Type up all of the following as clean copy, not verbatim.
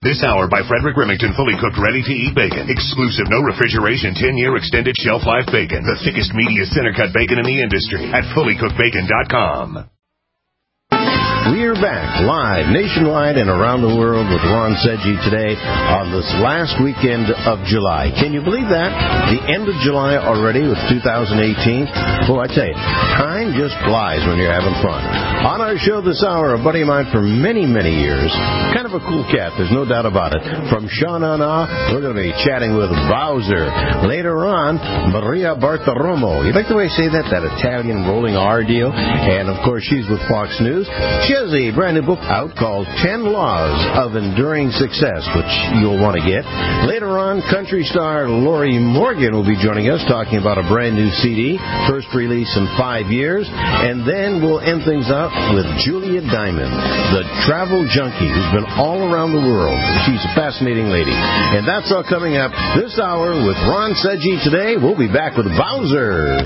This hour by Frederick Remington, fully cooked, ready-to-eat bacon. Exclusive, no refrigeration, 10-year extended shelf life bacon. The thickest, meatiest center-cut bacon in the industry at fullycookedbacon.com. We're back live nationwide and around the world with Ron Seggi today on this last weekend of July. Can you believe that? The end of July already with 2018. Well, I tell you, time just flies when you're having fun. On our show this hour, a buddy of mine for many, many years, kind of a cool cat, there's no doubt about it. From Sha Na Na, we're going to be chatting with Bowser. Later on, Maria Bartiromo. You like the way I say that? That Italian rolling R deal? And, of course, she's with Fox News. She has a brand new book out called 10 Laws of Enduring Success, which you'll want to get. Later on, country star Lori Morgan will be joining us talking about a brand new CD, first release in 5 years. And then we'll end things up with Julia Diamond, the travel junkie who's been all around the world. She's a fascinating lady. And that's all coming up this hour with Ron Seggi today. We'll be back with Bowser.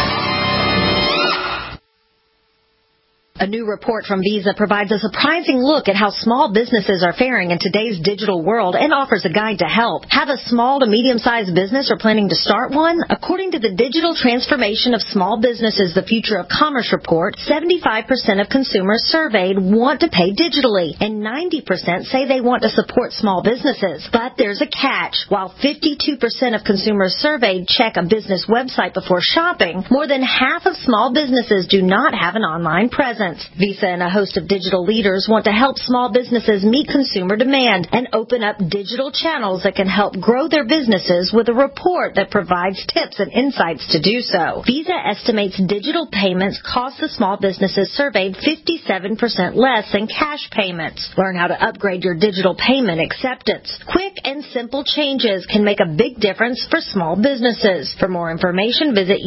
A new report from Visa provides a surprising look at how small businesses are faring in today's digital world and offers a guide to help. Have a small to medium-sized business or planning to start one? According to the Digital Transformation of Small Businesses, the Future of Commerce report, 75% of consumers surveyed want to pay digitally, and 90% say they want to support small businesses. But there's a catch. While 52% of consumers surveyed check a business website before shopping, more than half of small businesses do not have an online presence. Visa and a host of digital leaders want to help small businesses meet consumer demand and open up digital channels that can help grow their businesses with a report that provides tips and insights to do so. Visa estimates digital payments cost the small businesses surveyed 57% less than cash payments. Learn how to upgrade your digital payment acceptance. Quick and simple changes can make a big difference for small businesses. For more information, visit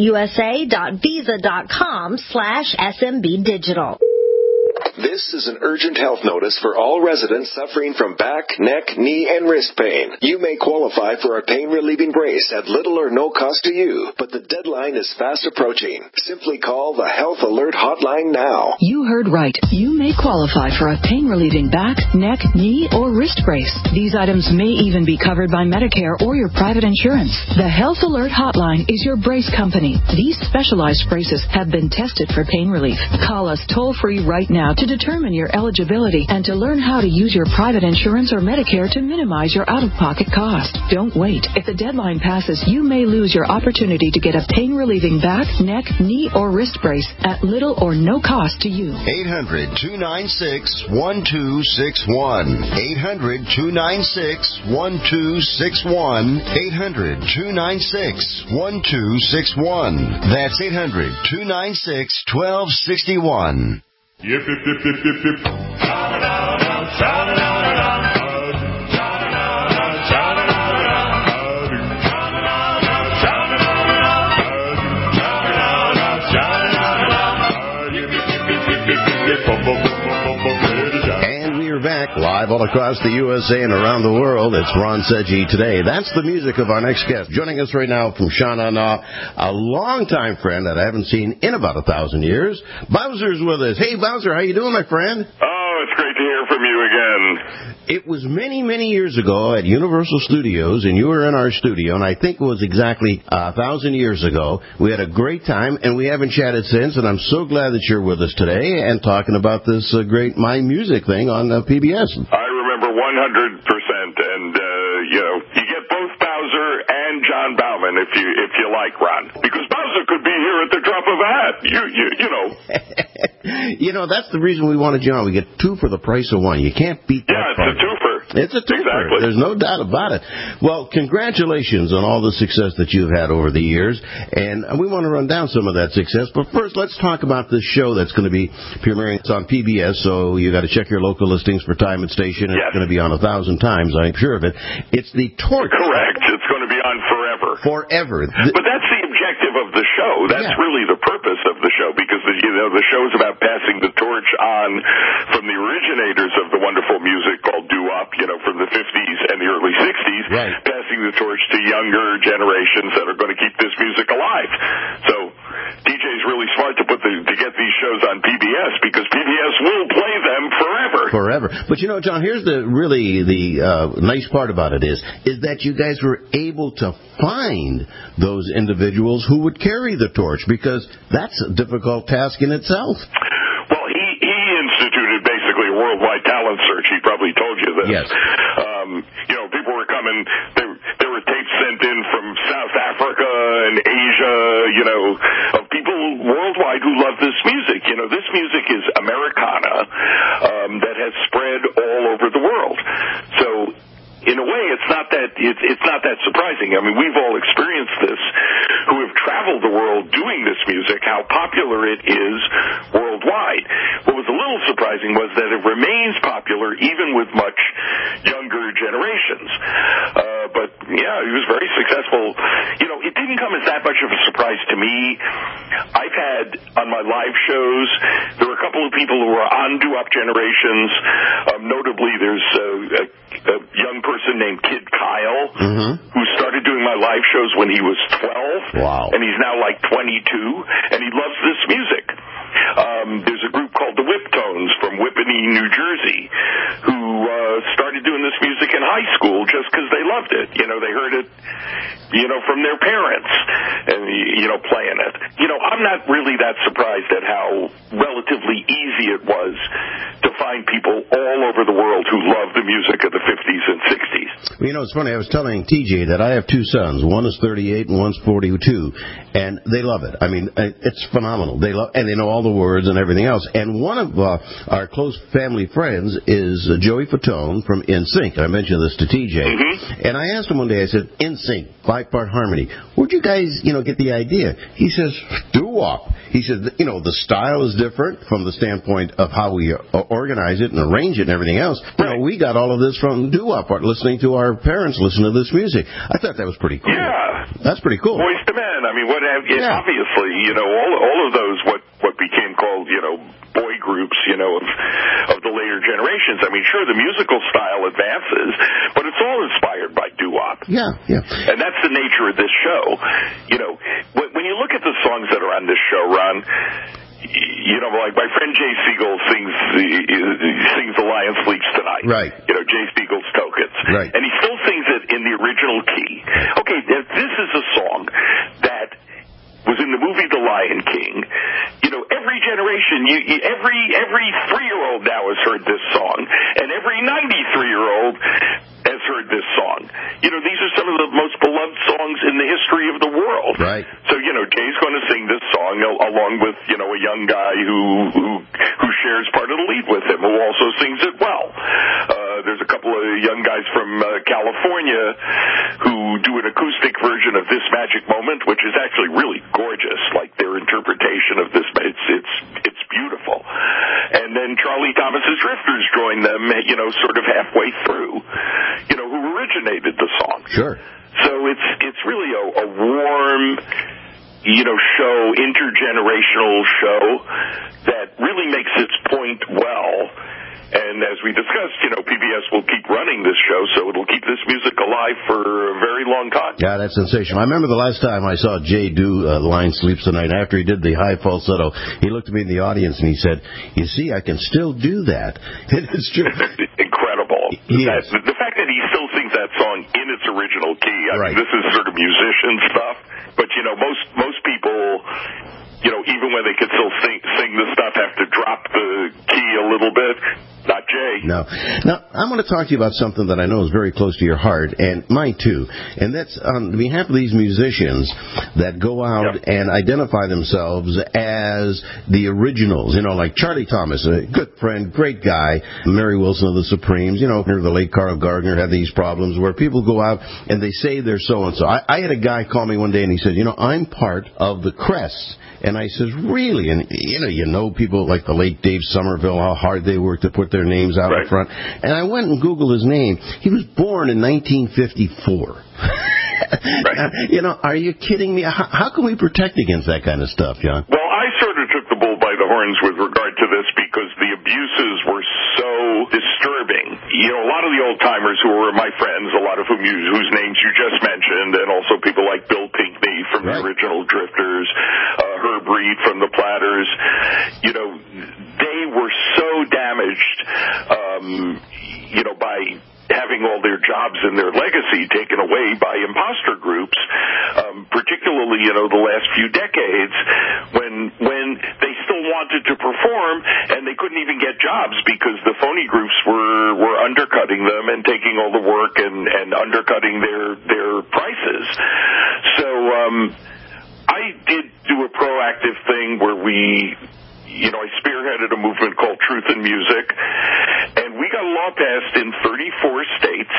usa.visa.com/SMBdigital. This is an urgent health notice for all residents suffering from back, neck, knee, and wrist pain. You may qualify for a pain-relieving brace at little or no cost to you, but the deadline is fast approaching. Simply call the Health Alert Hotline now. You heard right. You may qualify for a pain-relieving back, neck, knee, or wrist brace. These items may even be covered by Medicare or your private insurance. The Health Alert Hotline is your brace company. These specialized braces have been tested for pain relief. Call us toll-free right now to determine your eligibility and to learn how to use your private insurance or Medicare to minimize your out-of-pocket cost. Don't wait. If the deadline passes, you may lose your opportunity to get a pain-relieving back, neck, knee, or wrist brace at little or no cost to you. 800-296-1261. 800-296-1261. 800-296-1261. That's 800-296-1261. Yip, yip, yip, yip, yip, yip. Sha-da-da-da, sha-da-da-da-da. And we are back live all across the USA and around the world. It's Ron Seggi today. That's the music of our next guest. Joining us right now from Sha Na Na, a longtime friend that I haven't seen in about 1,000 years. Bowser's with us. Hey, Bowser, how you doing, my friend? Oh, it's great to hear from you again. It was many, many years ago at Universal Studios, and you were in our studio, and I think it was exactly 1,000 years ago. We had a great time, and we haven't chatted since, and I'm so glad that you're with us today and talking about this great My Music thing on PBS. I remember 100%, and, you get both Bowser and John Bauman if you like, Ron. Because Bowser could be here at the drop of a hat, you know. That's the reason we wanted you on. We get two for the price of one. You can't beat that. Yeah, it's a twofer. It's a twofer. Exactly. There's no doubt about it. Well, congratulations on all the success that you've had over the years. And we want to run down some of that success. But first, let's talk about this show that's going to be premiering. It's on PBS, so you got to check your local listings for time and station. Yes. It's going to be on 1,000 times, I'm sure of it. It's the Torch. Correct. It's going to be on forever. Forever. But that's the objective of the show. That's really the purpose of the show, because the show is about passing the torch on from the originators of the wonderful music called doo-wop, from the 50s and the early 60s, passing the torch to younger generations that are going to keep this music alive. So DJ's really smart to get these shows on PBS, because PBS will play them forever. forever. But you know, John, here's the nice part about it is that you guys were able to find those individuals who would carry the torch, because that's a difficult task in itself. Well, he instituted basically a worldwide talent search. He probably told you this. Yes. People were coming. There were tapes sent in from South Africa and Asia, of people worldwide who love this music. This music is Americana that has spread all over the world. So, in a way, it's not that surprising. I mean, we've all experienced this, who have traveled the world doing this music, how popular it is worldwide. What was a little surprising was that it remains popular even with much younger generations. But yeah, he was very successful. It didn't come as that much of a surprise to me. I've had on my live shows, there were a couple of people who were on doo-wop generations. Notably, there's a young person named Kid Kyle, who started doing my live shows when he was 12. Wow. And he's now like 22, and he loves this music. There's a group called the Whiptones from Whippany, New Jersey, who started doing this music in high school just because they loved it. They heard it, from their parents and, playing it. I'm not really that surprised at how relatively easy it was to find people all over the world who love the music of the 50s and 60s. Well, it's funny. I was telling TJ that I have two sons. One is 38 and one's 42, and they love it. I mean, it's phenomenal. They love, and they know all the words and everything else. And one of our close family friends is Joey Fatone from NSYNC. And I mentioned this to TJ. And I asked him one day, I said, NSYNC, 5-part harmony. Where'd you guys, get the idea? He says, doo-wop. He said, the style is different from the standpoint of how we organize it and arrange it and everything else. We got all of this from doo-wop, listening to our parents listen to this music. I thought that was pretty cool. Yeah. That's pretty cool. Boys to Men. I mean, obviously, all of those, what became called, boy groups, of the later generations. I mean, sure, the musical style advances, but it's all inspired by doo-wop. Yeah. And that's the nature of this show. When you look at the songs that are on this show, Ron, like my friend Jay Siegel sings The Lion Sleeps Tonight. Right. Jay Siegel's Tokens. Right. And he still sings it in the original key. Okay, this is a song that was in the movie The Lion King. Every generation, every 3-year-old now has heard this song, and every 93-year-old has heard this song. These are some of the most beloved songs in the history of the world. Right. So, Jay's going to sing this song along with, a young guy who shares part of the lead with him, who also sings it well. There's a couple of young guys from California who do an acoustic version of This Magic Moment, which is actually really gorgeous, like their interpretation of this. It's beautiful. And then Charlie Thomas's Drifters join them, sort of halfway through, who originated the song. Sure. So it's really a warm, show, intergenerational show that really makes its point well. And as we discussed, PBS will keep running this show, so it'll keep this music alive for a very long time. Yeah, that's sensational. I remember the last time I saw Jay do The Lion Sleeps Tonight. After he did the high falsetto, he looked at me in the audience and he said, "You see, I can still do that." It's true. Incredible. Yes. The fact that he still sings that song in its original key. I Right. mean, this is sort of musician stuff. But, most people, even when they can still sing the stuff, have to drop the key a little bit. Not Jay. No. Now, I'm going to talk to you about something that I know is very close to your heart, and mine too. And that's on behalf of these musicians that go out and identify themselves as the originals. Like Charlie Thomas, a good friend, great guy. Mary Wilson of the Supremes. The late Carl Gardner had these problems where people go out and they say they're so-and-so. I had a guy call me one day and he said, I'm part of the Crests. And I says, really? And, people like the late Dave Somerville, how hard they worked to put their names out in front. And I went and Googled his name. He was born in 1954. Are you kidding me? How can we protect against that kind of stuff, John? Well, I sort of took the bull by the horns with regard to this because the abuses were so disturbing. A lot of the old-timers who were my friends, a lot of whose names you just mentioned, and also people like Bill Pinkney from the original Drifters, Herb Reed from the Platters, they were so damaged by having all their jobs and their legacy taken away by imposter groups, particularly, the last few decades when they still wanted to perform and they couldn't even get jobs because the phony groups were undercutting them and taking all the work and undercutting their prices. So I did do a proactive thing where I spearheaded a movement called Truth in Music, and we got a law passed in 34 states,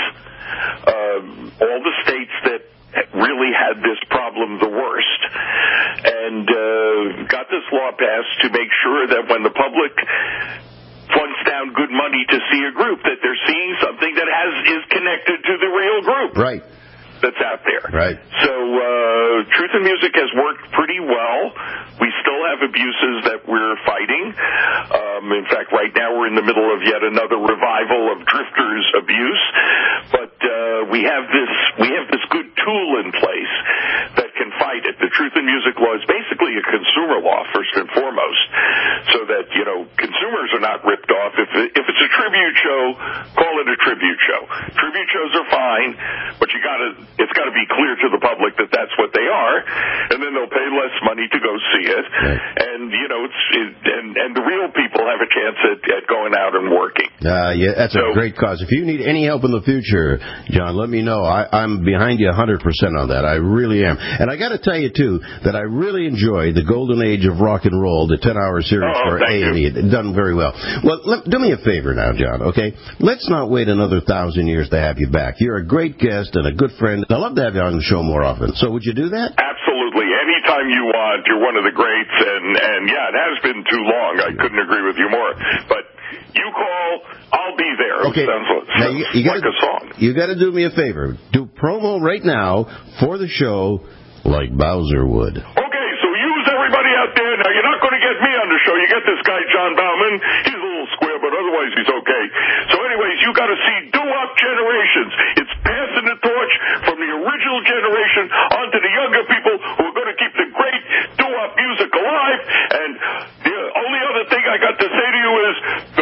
all the states that really had this problem the worst, and got this law passed to make sure that when the public plunks down good money to see a group, that they're seeing something that is connected to the real group. Right. That's out there. Right. So Truth in Music has worked pretty well. We still have abuses that we're fighting. In fact, right now we're in the middle of yet another revival of drifters abuse. But we have this good tool in place that can fight it. The Truth in Music law is basically a consumer law, first and foremost, so that consumers are not ripped off. If it's a tribute show, call it a tribute show. Tribute shows are fine, but it's got to be clear to the public that that's what they are, and then they'll pay less money to go see it. Right. And and the real people have a chance at going out and working. That's a great cause. If you need any help in the future, John, let me know. I'm behind you 100% on that. I really am. And I got to tell you too that I really enjoy the golden age of rock and roll, the 10-hour series for A&E. Done very well. Well, do me a favor now, John. Okay, let's not wait another 1,000 years to have you back. You're a great guest and a good friend. I'd love to have you on the show more often. So would you do that? Absolutely. Anytime you want. You're one of the greats. And yeah, it has been too long. I couldn't agree with you more. But you call, I'll be there. Okay. It sounds like a song. You got to do me a favor. Do promo right now for the show like Bowser would. Okay, so use everybody out there. Now, you're not going to get me on the show. You get this guy, John Bauman. He's a little square, but otherwise he's okay. So anyways, you got to see Doo-Wop Generations. It's passing the torch from the original generation onto the younger people who are going to keep the great doo-wop music alive. And the only other thing I got to say to you is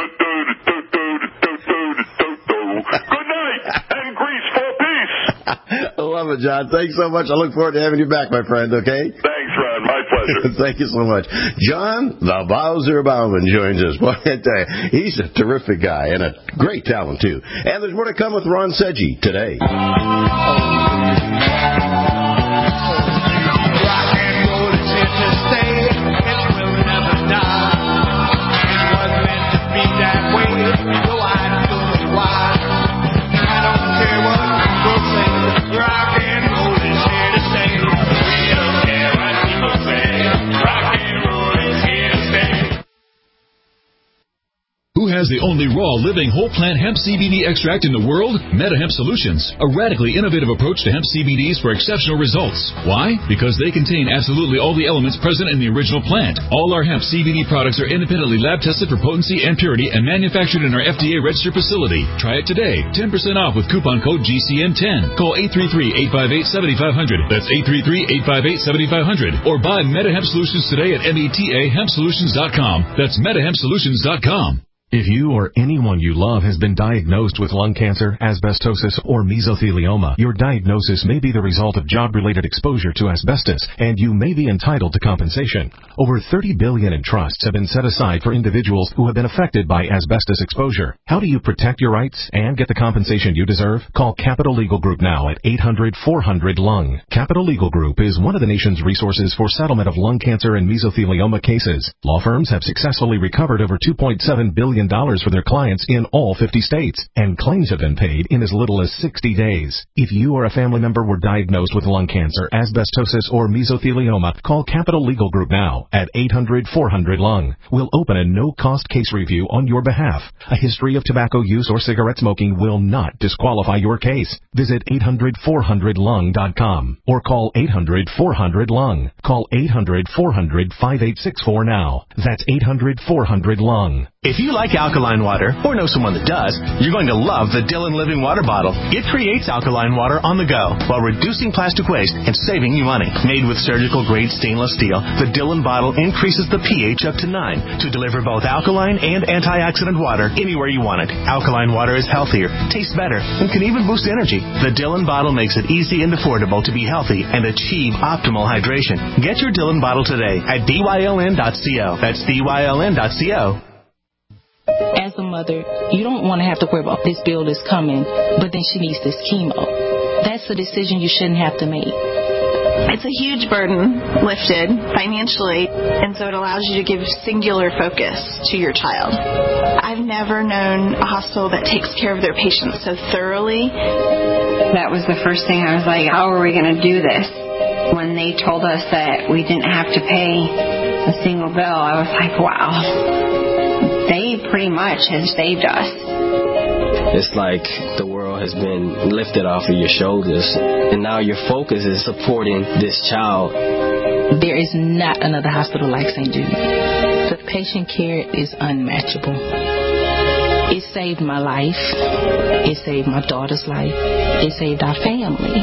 good night and grease for peace. I love it, John. Thanks so much. I look forward to having you back, my friend, okay? Thanks, Ron. My pleasure. Thank you so much. John, the Bowser Bauman, joins us. Boy, I tell you, he's a terrific guy and a great talent, too. And there's more to come with Ron Seggi today. Who has the only raw, living, whole plant hemp CBD extract in the world? MetaHemp Solutions, a radically innovative approach to hemp CBDs for exceptional results. Why? Because they contain absolutely all the elements present in the original plant. All our hemp CBD products are independently lab tested for potency and purity and manufactured in our FDA-registered facility. Try it today. 10% off with coupon code GCN10. Call 833-858-7500. That's 833-858-7500. Or buy MetaHemp Solutions today at metahempsolutions.com. That's metahempsolutions.com. If you or anyone you love has been diagnosed with lung cancer, asbestosis, or mesothelioma, your diagnosis may be the result of job-related exposure to asbestos, and you may be entitled to compensation. Over $30 billion in trusts have been set aside for individuals who have been affected by asbestos exposure. How do you protect your rights and get the compensation you deserve? Call Capital Legal Group now at 800-400-LUNG. Capital Legal Group is one of the nation's resources for settlement of lung cancer and mesothelioma cases. Law firms have successfully recovered over $2.7 billion for their clients in all 50 states, and claims have been paid in as little as 60 days. If you or a family member were diagnosed with lung cancer, asbestosis, or mesothelioma, call Capital Legal Group now at 800-400-LUNG. We'll open a no-cost case review on your behalf. A history of tobacco use or cigarette smoking will not disqualify your case. Visit 800-400-LUNG.com or call 800-400-LUNG. Call 800-400-5864 now. That's 800-400-LUNG. If you like like alkaline water, or know someone that does, you're going to love the Dillon Living Water Bottle. It creates alkaline water on the go while reducing plastic waste and saving you money. Made with surgical-grade stainless steel, the Dillon bottle increases the pH up to 9 to deliver both alkaline and antioxidant water anywhere you want it. Alkaline water is healthier, tastes better, and can even boost energy. The Dillon bottle makes it easy and affordable to be healthy and achieve optimal hydration. Get your Dillon bottle today at dyln.co. That's dyln.co. As a mother, you don't want to have to worry about this bill is coming, but then she needs this chemo. That's a decision you shouldn't have to make. It's a huge burden lifted financially, and so it allows you to give singular focus to your child. I've never known a hospital that takes care of their patients so thoroughly. That was the first thing I was like, how are we going to do this? When they told us that we didn't have to pay a single bill, I was like, wow. They pretty much have saved us. It's like the world has been lifted off of your shoulders, and now your focus is supporting this child. There is not another hospital like St. Jude. The patient care is unmatchable. It saved my life. It saved my daughter's life. It saved our family.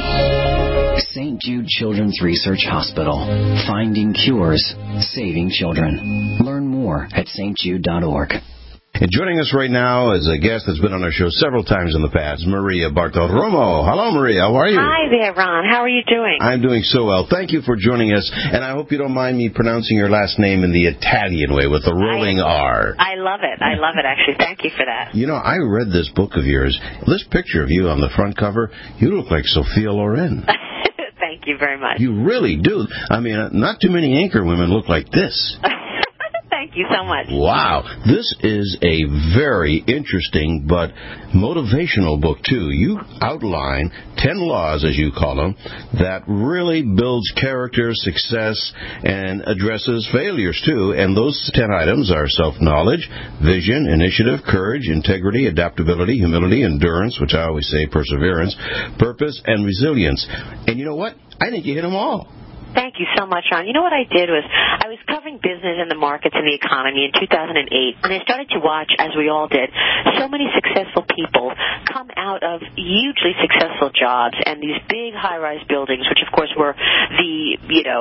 St. Jude Children's Research Hospital. Finding cures, saving children. Learn more at stjude.org. And joining us right now is a guest that's been on our show several times in the past, Maria Bartiromo. Hello, Maria. How are you? Hi there, Ron. How are you doing? I'm doing so well. Thank you for joining us. And I hope you don't mind me pronouncing your last name in the Italian way with the rolling R. I love it. I love it, actually. Thank you for that. You know, I read this book of yours. This picture of you on the front cover, you look like Sophia Loren. Thank you very much. You really do. I mean, not too many anchor women look like this. Thank you so much. Wow. This is a very interesting but motivational book, too. You outline 10 laws, as you call them, that really builds character, success, and addresses failures, too. And those 10 items are self-knowledge, vision, initiative, courage, integrity, adaptability, humility, endurance, which I always say perseverance, purpose, and resilience. And you know what? I think you hit them all. Thank you so much, Ron. You know what I did was I was covering business and the markets and the economy in 2008, and I started to watch, as we all did, so many successful people come out of hugely successful jobs and these big high-rise buildings, which, of course, were the,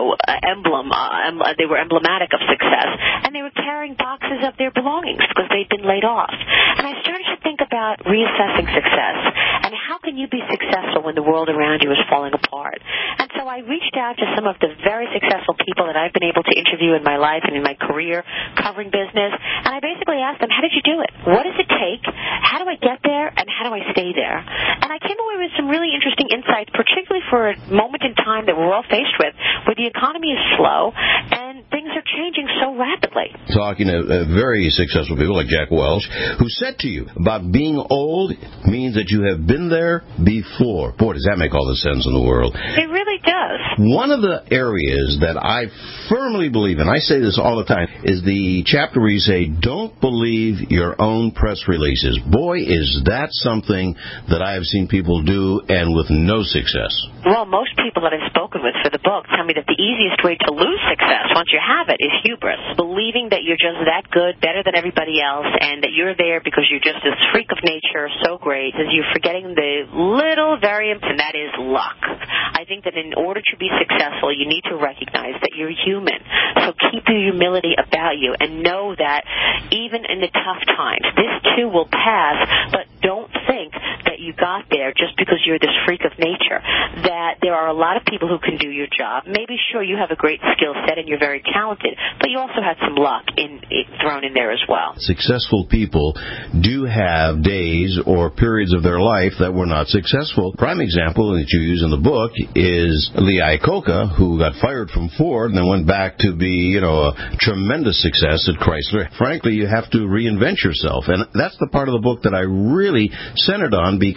emblem. They were emblematic of success, and they were carrying boxes of their belongings because they'd been laid off. And I started to think about reassessing success and how can you be successful when the world around you is falling apart. And so I reached out to some of the very successful people that I've been able to interview in my life and in my career covering business, and I basically asked them, how did you do it? What does it take? How do I get there? And how do I stay there? And I came away with some really interesting insights, particularly for a moment in time that we're all faced with, where the economy is slow and things are changing so rapidly. Talking to very successful people like Jack Welch, who said to you about being old means that you have been there before. Boy, does that make all the sense in the world. It really does. One of the areas that I firmly believe in, I say this all the time, is the chapter where you say, don't believe your own press releases. Boy, is that something that I have seen people do and with no success. Well, most people that I've spoken with for the book tell me that the easiest way to lose success, once you have it, is hubris. Believing that you're just that good, better than everybody else, and that you're there because you're just this freak of nature, so great, is you're forgetting the little variance, and that is luck. I think that in order to be successful, you need to recognize that you're human. So keep your humility about you and know that even in the tough times, this too will pass, but don't think that you got there just because you're this freak of nature. That there are a lot of people who can do your job. Maybe, sure, you have a great skill set and you're very talented, but you also had some luck thrown in there as well. Successful people do have days or periods of their life that were not successful. Prime example that you use in the book is Lee Iacocca, who got fired from Ford and then went back to be, a tremendous success at Chrysler. Frankly, you have to reinvent yourself. And that's the part of the book that I really centered on, because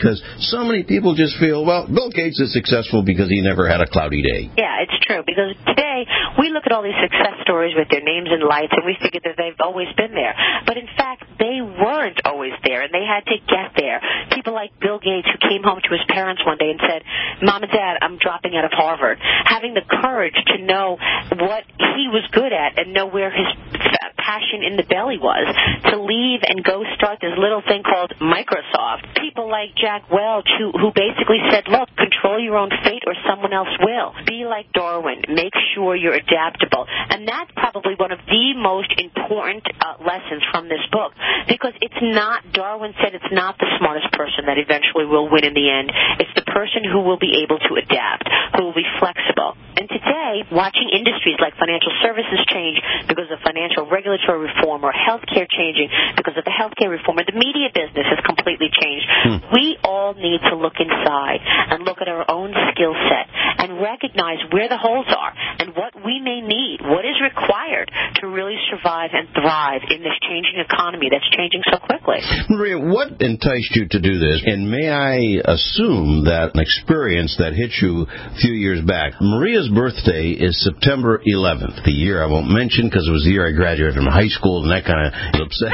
because so many people just feel, well, Bill Gates is successful because he never had a cloudy day. Yeah, it's true, because today we look at all these success stories with their names and lights, and we figure that they've always been there. But in fact, they weren't always there, and they had to get there. People like Bill Gates, who came home to his parents one day and said, Mom and Dad, I'm dropping out of Harvard. Having the courage to know what he was good at and know where his passion in the belly was, to leave and go start this little thing called Microsoft. People like Jack Welch, who basically said, look, control your own fate or someone else will. Be like Darwin. Make sure you're adaptable. And that's probably one of the most important lessons from this book, because it's not, Darwin said, it's not the smartest person that eventually will win in the end. It's the person who will be able to adapt, who will be flexible. And today, watching industries like financial services change because of financial regulatory reform, or healthcare changing because of the healthcare reform, or the media business has completely changed. We all need to look inside and look at our own skill set and recognize where the holes are and what we may need, what is required to really survive and thrive in this changing economy that's changing so quickly. Maria, what enticed you to do this? And may I assume that an experience that hit you a few years back, Maria's birthday is September 11th, the year I won't mention because it was the year I graduated from high school, and that kind of upset.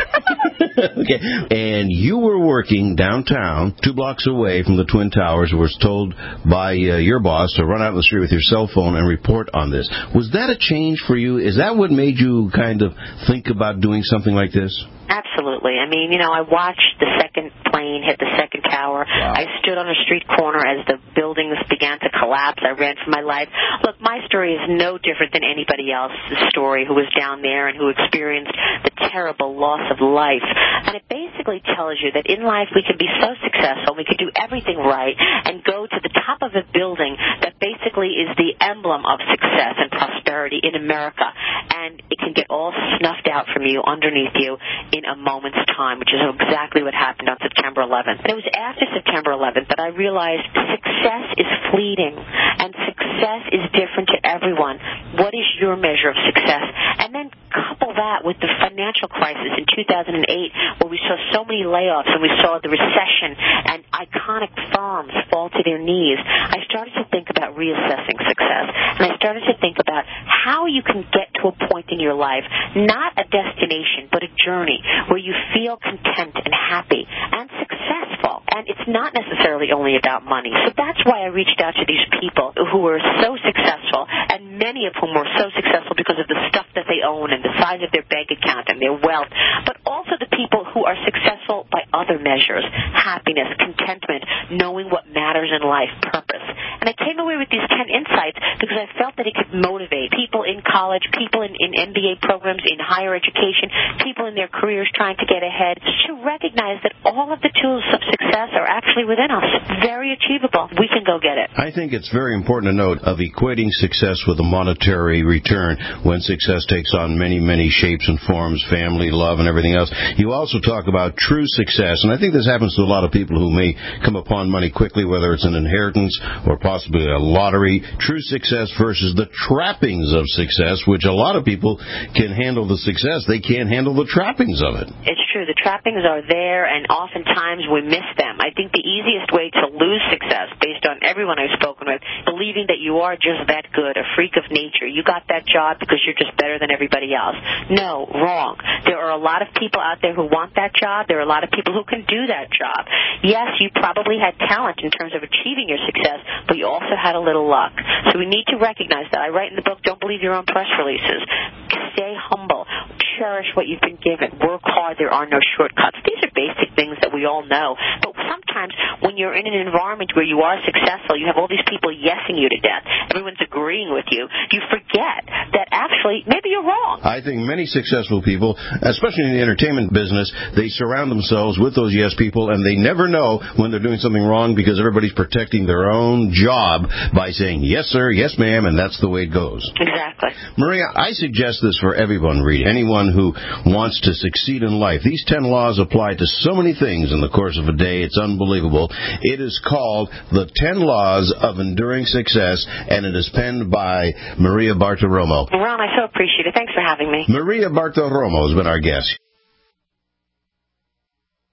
Okay. And you were working downtown, 2 blocks away from the Twin Towers, was told by your boss to run out in the street with your cell phone and report on this. Was that a change for you? Is that what made you kind of think about doing something like this? Absolutely. I mean, I watched the second plane hit the second tower. Wow. I stood on a street corner as the buildings began to collapse. I ran for my life. Look, my story is no different than anybody else's story who was down there and who experienced the terrible loss of life. And it basically tells you that in life we can be so successful, we can do everything right, and go to the top of a building that basically is the emblem of success and prosperity in America. And it can get all snuffed out from you, underneath you, in a moment's time, which is exactly what happened on September 11th. And it was after September 11th that I realized success is fleeting, and success is different to everyone. What is your measure of success? And then couple that with the financial crisis in 2008, where we saw so many layoffs and we saw the recession and iconic firms fall to their knees. I started to think about reassessing success, and I started to think about how you can get to a point in your life, not a destination, but a journey where you feel content and happy and successful. And it's not necessarily only about money. So that's why I reached out to these people who were so successful, and many of whom were so successful because of the stuff that they own and the size of their bank account and their wealth, but also the people who are successful by other measures: happiness, contentment, knowing what matters in life, purpose. And I came away with these 10 insights because I felt that it could motivate people in college, people in MBA programs, in higher education, people in their careers trying to get ahead, to recognize that all of the tools of success are actually within us. Very achievable. We can go get it. I think it's very important to note of equating success with a monetary return when success takes on many, many shapes and forms, family, love, and everything else. You also talk about true success, and I think this happens to a lot of people who may come upon money quickly, whether it's an inheritance or possibly a lottery. True success versus the trappings of success, which a lot of people can handle the success. They can't handle the trappings of it. It's true. The trappings are there, and oftentimes we miss them. I think the easiest way to lose success, based on everyone I've spoken with, believing that you are just that good, a freak of nature. You got that job because you're just better than everybody else. No, wrong. There are a lot of people out there who want that job. There are a lot of people who can do that job. Yes, you probably had talent in terms of achieving your success, but you also had a little luck. So we need to recognize that. I write in the book, don't believe your own press releases. Stay humble. Cherish what you've been given. Work hard. There are no shortcuts. These are basic things that we all know. But sometimes when you're in an environment where you are successful, you have all these people yesing you to death, everyone's agreeing with you, you forget that actually maybe you're wrong. I think many successful people, especially in the entertainment business, they surround themselves with those yes people, and they never know when they're doing something wrong because everybody's protecting their own job by saying yes sir, yes ma'am, and that's the way it goes. Exactly. Maria, I suggest this for everyone reading, anyone who wants to succeed in life. These 10 laws apply to so many things in the course of a day. It's unbelievable. It is called The 10 Laws of Enduring Success, and it is penned by Maria Bartiromo. Ron, I so appreciate it. Thanks for having me. Maria Bartiromo has been our guest.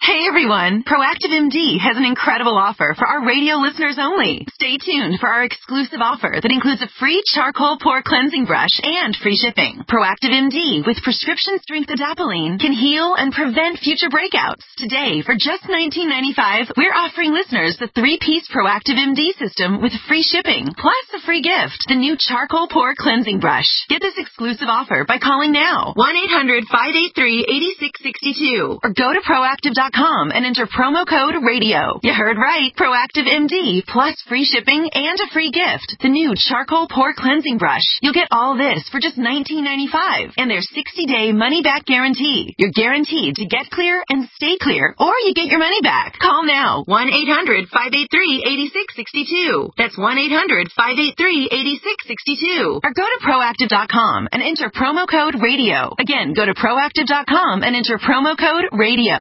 Hey everyone! Proactive MD has an incredible offer for our radio listeners only. Stay tuned for our exclusive offer that includes a free charcoal pore cleansing brush and free shipping. Proactive MD with prescription strength adapalene can heal and prevent future breakouts. Today, for just $19.95, we're offering listeners the 3-piece Proactive MD system with free shipping, plus a free gift, the new charcoal pore cleansing brush. Get this exclusive offer by calling now, 1-800-583-8662, or go to proactive.com and enter promo code RADIO. You heard right. Proactive MD plus free shipping and a free gift. The new charcoal pore cleansing brush. You'll get all this for just $19.95 and their 60-day money-back guarantee. You're guaranteed to get clear and stay clear, or you get your money back. Call now. 1-800-583-8662. That's 1-800-583-8662. Or go to proactive.com and enter promo code RADIO. Again, go to proactive.com and enter promo code RADIO.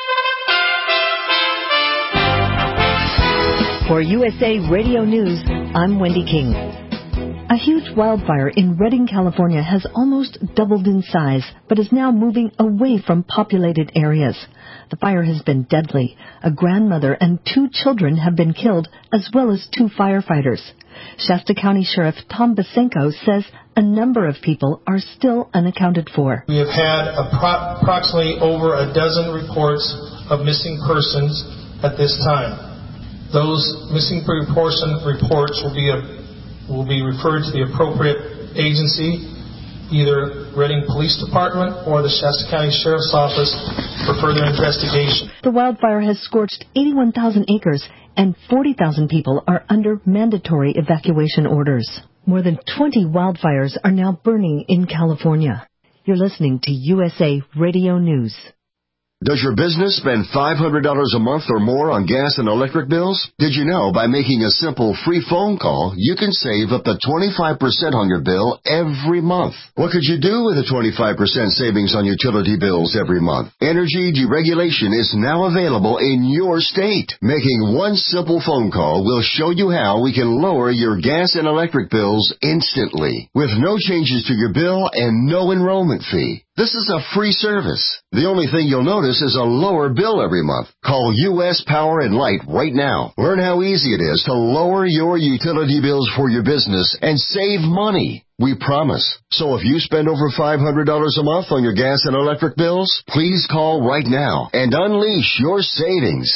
For USA Radio News, I'm Wendy King. A huge wildfire in Redding, California has almost doubled in size, but is now moving away from populated areas. The fire has been deadly. A grandmother and 2 children have been killed, as well as 2 firefighters. Shasta County Sheriff Tom Basenko says a number of people are still unaccounted for. We have had approximately over a dozen reports of missing persons at this time. Those missing person reports will be referred to the appropriate agency, either Redding Police Department or the Shasta County Sheriff's Office, for further investigation. The wildfire has scorched 81,000 acres and 40,000 people are under mandatory evacuation orders. More than 20 wildfires are now burning in California. You're listening to USA Radio News. Does your business spend $500 a month or more on gas and electric bills? Did you know by making a simple free phone call, you can save up to 25% on your bill every month? What could you do with a 25% savings on utility bills every month? Energy deregulation is now available in your state. Making one simple phone call will show you how we can lower your gas and electric bills instantly, with no changes to your bill and no enrollment fee. This is a free service. The only thing you'll notice is a lower bill every month. Call U.S. Power and Light right now. Learn how easy it is to lower your utility bills for your business and save money. We promise. So if you spend over $500 a month on your gas and electric bills, please call right now and unleash your savings.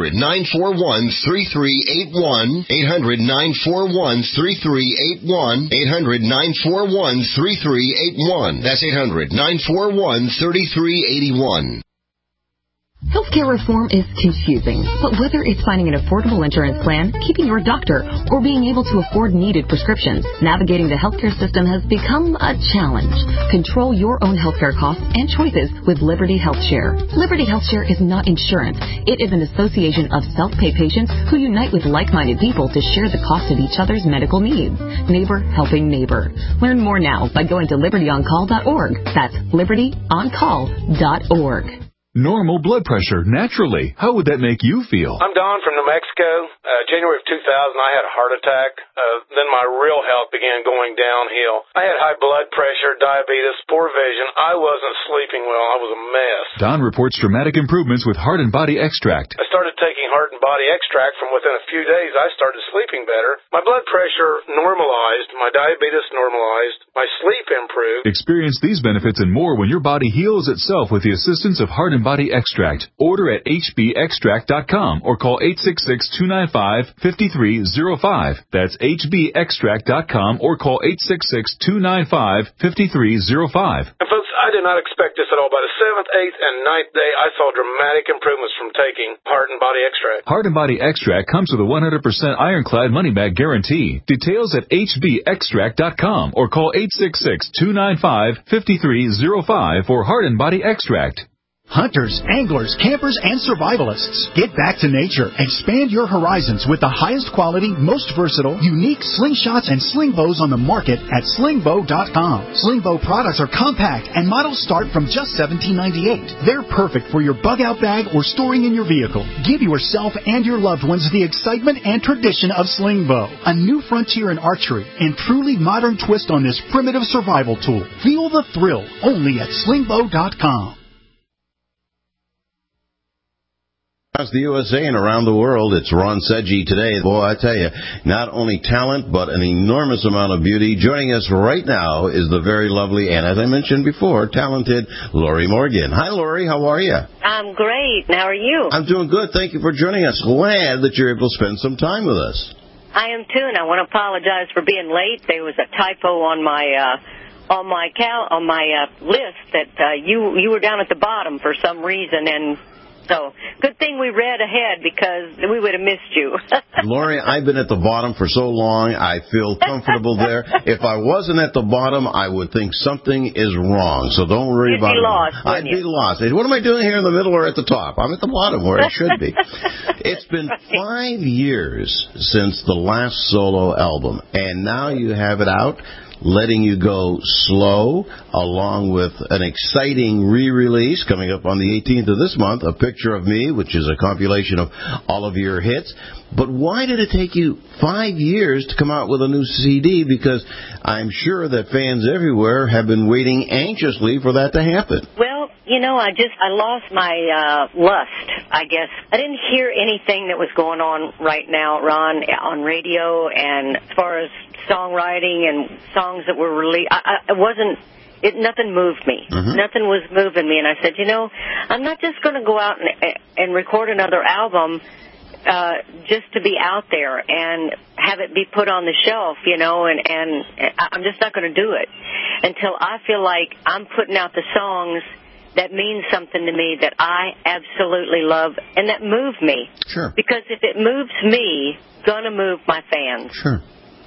800-941-3381. 800-941-3381. 800-941-3381. That's 800-941-3381. Healthcare reform is confusing, but whether it's finding an affordable insurance plan, keeping your doctor, or being able to afford needed prescriptions, navigating the healthcare system has become a challenge. Control your own healthcare costs and choices with Liberty HealthShare. Liberty HealthShare is not insurance. It is an association of self-pay patients who unite with like-minded people to share the cost of each other's medical needs. Neighbor helping neighbor. Learn more now by going to libertyoncall.org. That's libertyoncall.org. Normal blood pressure, naturally. How would that make you feel? I'm Don from New Mexico. January of 2000, I had a heart attack. Then my real health began going downhill. I had high blood pressure, diabetes, poor vision. I wasn't sleeping well. I was a mess. Don reports dramatic improvements with Heart and Body Extract. I started taking Heart and Body Extract. From within a few days, I started sleeping better. My blood pressure normalized. My diabetes normalized. My sleep improved. Experience these benefits and more when your body heals itself with the assistance of Heart and Body Extract. Order at hbextract.com or call 866-295-5305. That's hbextract.com or call 866-295-5305. And folks, I did not expect this at all. By the 7th, 8th, and 9th day, I saw dramatic improvements from taking Heart and Body Extract. Heart and Body Extract comes with a 100% ironclad money-back guarantee. Details at hbextract.com or call 866-295-5305 for Heart and Body Extract. Hunters, anglers, campers, and survivalists, get back to nature. Expand your horizons with the highest quality, most versatile, unique slingshots and sling bows on the market at slingbow.com. Slingbow products are compact and models start from just $17.98. They're perfect for your bug-out bag or storing in your vehicle. Give yourself and your loved ones the excitement and tradition of Slingbow, a new frontier in archery and truly modern twist on this primitive survival tool. Feel the thrill only at slingbow.com. across the USA and around the world. It's Ron Sedgy today. Boy, I tell you, not only talent, but an enormous amount of beauty. Joining us right now is the very lovely and, as I mentioned before, talented Lori Morgan. Hi, Lori. How are you? I'm great. How are you? I'm doing good. Thank you for joining us. Glad that you're able to spend some time with us. I am too, and I want to apologize for being late. There was a typo on my list that you were down at the bottom for some reason, and so good thing we read ahead because we would have missed you. Lori, I've been at the bottom for so long, I feel comfortable there. If I wasn't at the bottom, I would think something is wrong, so don't worry about it. I'd be lost. What am I doing here in the middle or at the top? I'm at the bottom where I should be. It's been 5 years since the last solo album, and now you have it out. Letting You Go Slow, along with an exciting re-release coming up on the 18th of this month, A Picture of Me, which is a compilation of all of your hits. But why did it take you 5 years to come out with a new CD? Because I'm sure that fans everywhere have been waiting anxiously for that to happen. Well, I lost my lust, I guess. I didn't hear anything that was going on right now, Ron, on radio, and as far as songwriting and songs that were released, nothing moved me. Mm-hmm. Nothing was moving me, and I said, I'm not just going to go out and record another album just to be out there and have it be put on the shelf, and I'm just not going to do it until I feel like I'm putting out the songs that mean something to me, that I absolutely love, and that move me. Sure. Because if it moves me, it's going to move my fans. Sure.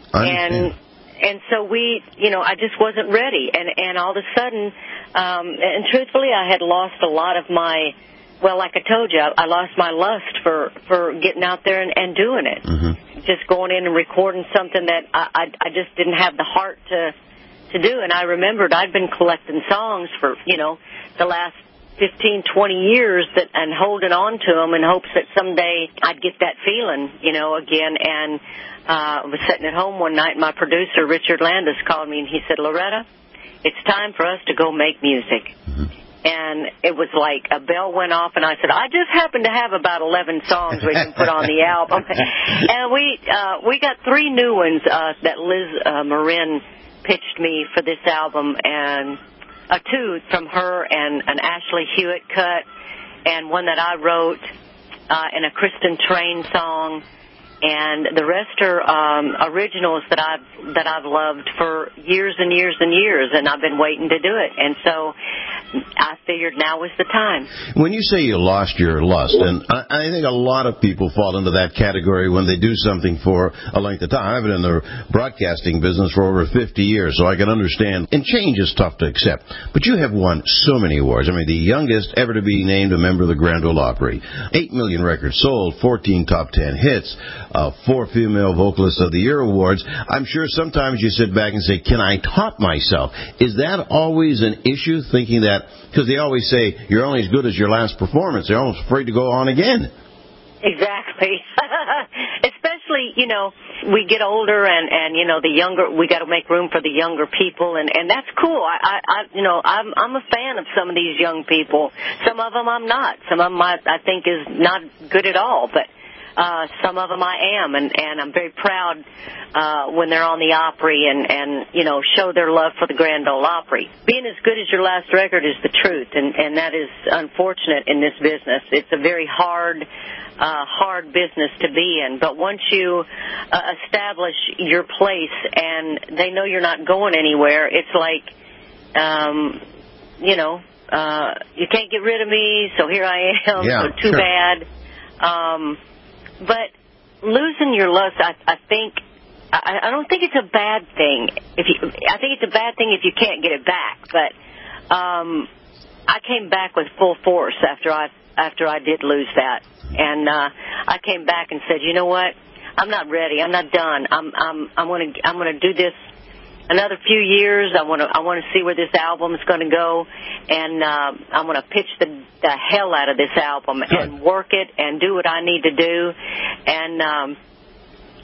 And so I just wasn't ready. And all of a sudden, and truthfully, I had lost a lot of my, like I told you, I lost my lust for getting out there and doing it. Mm-hmm. Just going in and recording something that I just didn't have the heart to do. And I remembered I'd been collecting songs for, the last 15, 20 years and holding on to them in hopes that someday I'd get that feeling, again. And I was sitting at home one night, and my producer, Richard Landis, called me, and he said, Loretta, it's time for us to go make music. Mm-hmm. And it was like a bell went off, and I said, I just happen to have about 11 songs we can put on the album. And we got 3 new ones that Liz Marin pitched me for this album, and 2 from her and an Ashley Hewitt cut, and one that I wrote, and a Kristen Train song, and the rest are originals that I've loved for years and years and years, and I've been waiting to do it. And so I figured now was the time. When you say you lost your lust, and I think a lot of people fall into that category when they do something for a length of time. I've been in the broadcasting business for over 50 years, so I can understand. And change is tough to accept. But you have won so many awards. I mean, the youngest ever to be named a member of the Grand Ole Opry. 8 million records sold, 14 top 10 hits, 4 Female Vocalists of the Year awards. I'm sure sometimes you sit back and say, can I top myself? Is that always an issue, thinking that, because they always say you're only as good as your last performance. They're almost afraid to go on again. Exactly. Especially, we get older and the younger, we got to make room for the younger people, and that's cool. I'm a fan of some of these young people. Some of them I'm not. Some of them I think is not good at all, but some of them I am, and I'm very proud when they're on the Opry and show their love for the Grand Ole Opry. Being as good as your last record is the truth, and that is unfortunate in this business. It's a very hard business to be in, but once you establish your place and they know you're not going anywhere, it's like, you can't get rid of me, so here I am, so too bad. But losing your lust, I think, I don't think it's a bad thing. I think it's a bad thing if you can't get it back. But I came back with full force after I did lose that, and I came back and said, you know what? I'm not ready. I'm not done. I'm gonna do this another few years. I want to see where this album is going to go, and I'm going to pitch the hell out of this album and work it and do what I need to do. And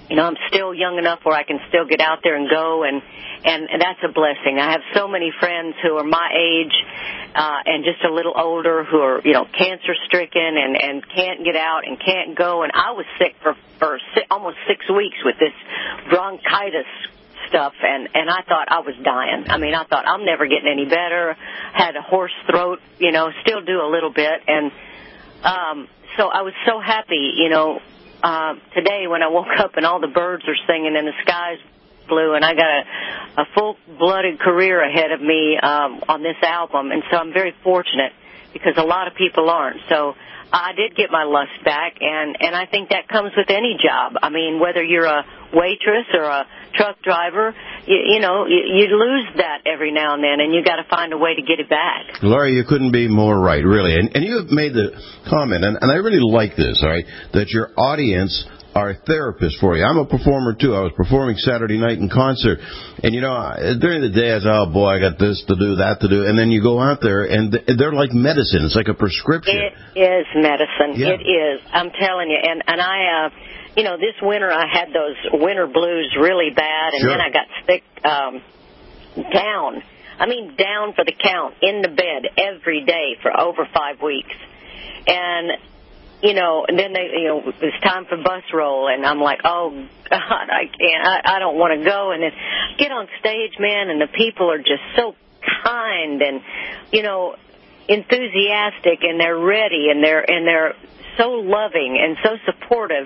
I'm still young enough where I can still get out there and go, and that's a blessing. I have so many friends who are my age and just a little older who are, cancer-stricken and can't get out and can't go. And I was sick for almost 6 weeks with this bronchitis stuff, and I thought I was dying. I mean, I thought I'm never getting any better. Had a hoarse throat, still do a little bit. And so I was so happy, today when I woke up and all the birds are singing and the sky's blue, and I got a full-blooded career ahead of me on this album. And so I'm very fortunate because a lot of people aren't. So I did get my lust back, and I think that comes with any job. I mean, whether you're a waitress or a truck driver, you lose that every now and then, and you got to find a way to get it back. Laurie, you couldn't be more right, really. And you have made the comment, and I really like this, all right, that your audience are therapists for you. I'm a performer, too. I was performing Saturday night in concert. And, during the day, I said, oh, boy, I got this to do, that to do. And then you go out there, and they're like medicine. It's like a prescription. It is medicine. Yeah. It is. I'm telling you. And I, this winter I had those winter blues really bad, and then I got sick down. I mean, down for the count, in the bed every day for over 5 weeks. And and then it was time for bus roll, and I'm like, oh, God, I can't, I don't want to go. And then get on stage, man, and the people are just so kind and, enthusiastic, and they're ready, and they're so loving and so supportive.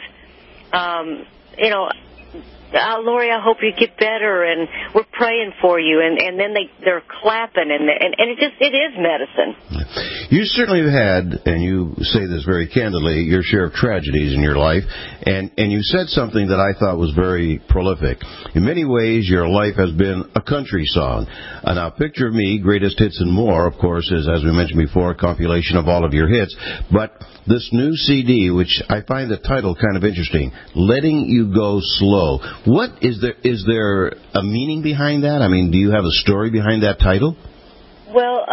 Laurie, I hope you get better, and we're praying for you. And then they're clapping, and it is medicine. You certainly have had, and you say this very candidly, your share of tragedies in your life, and you said something that I thought was very prolific. In many ways, your life has been a country song. Now, Picture of Me, Greatest Hits and More, of course, is, as we mentioned before, a compilation of all of your hits. But this new CD, which I find the title kind of interesting, Letting You Go Slow. What is there a meaning behind that? I mean, do you have a story behind that title? Well,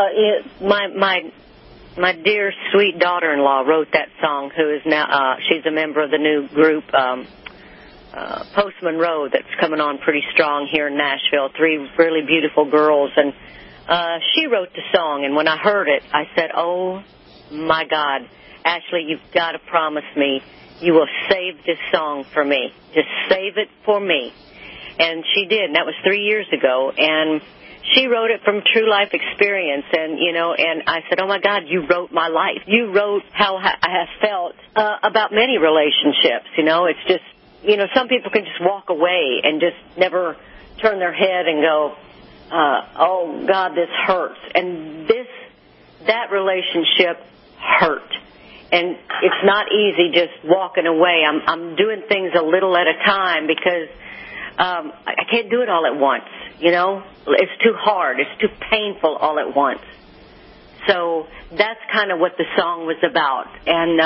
my dear sweet daughter-in-law wrote that song, who is now she's a member of the new group Post Monroe that's coming on pretty strong here in Nashville. 3 really beautiful girls, and she wrote the song. And when I heard it, I said, "Oh my God, Ashley, you've got to promise me you will save this song for me. Just save it for me." And she did, and that was 3 years ago. And she wrote it from true life experience, and and I said, "Oh my God, you wrote my life. You wrote how I have felt about many relationships." It's just, some people can just walk away and just never turn their head and go, "Oh God, this hurts." And that relationship hurt. And it's not easy just walking away. I'm doing things a little at a time because I can't do it all at once, It's too hard. It's too painful all at once. So that's kind of what the song was about. And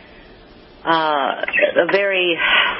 a very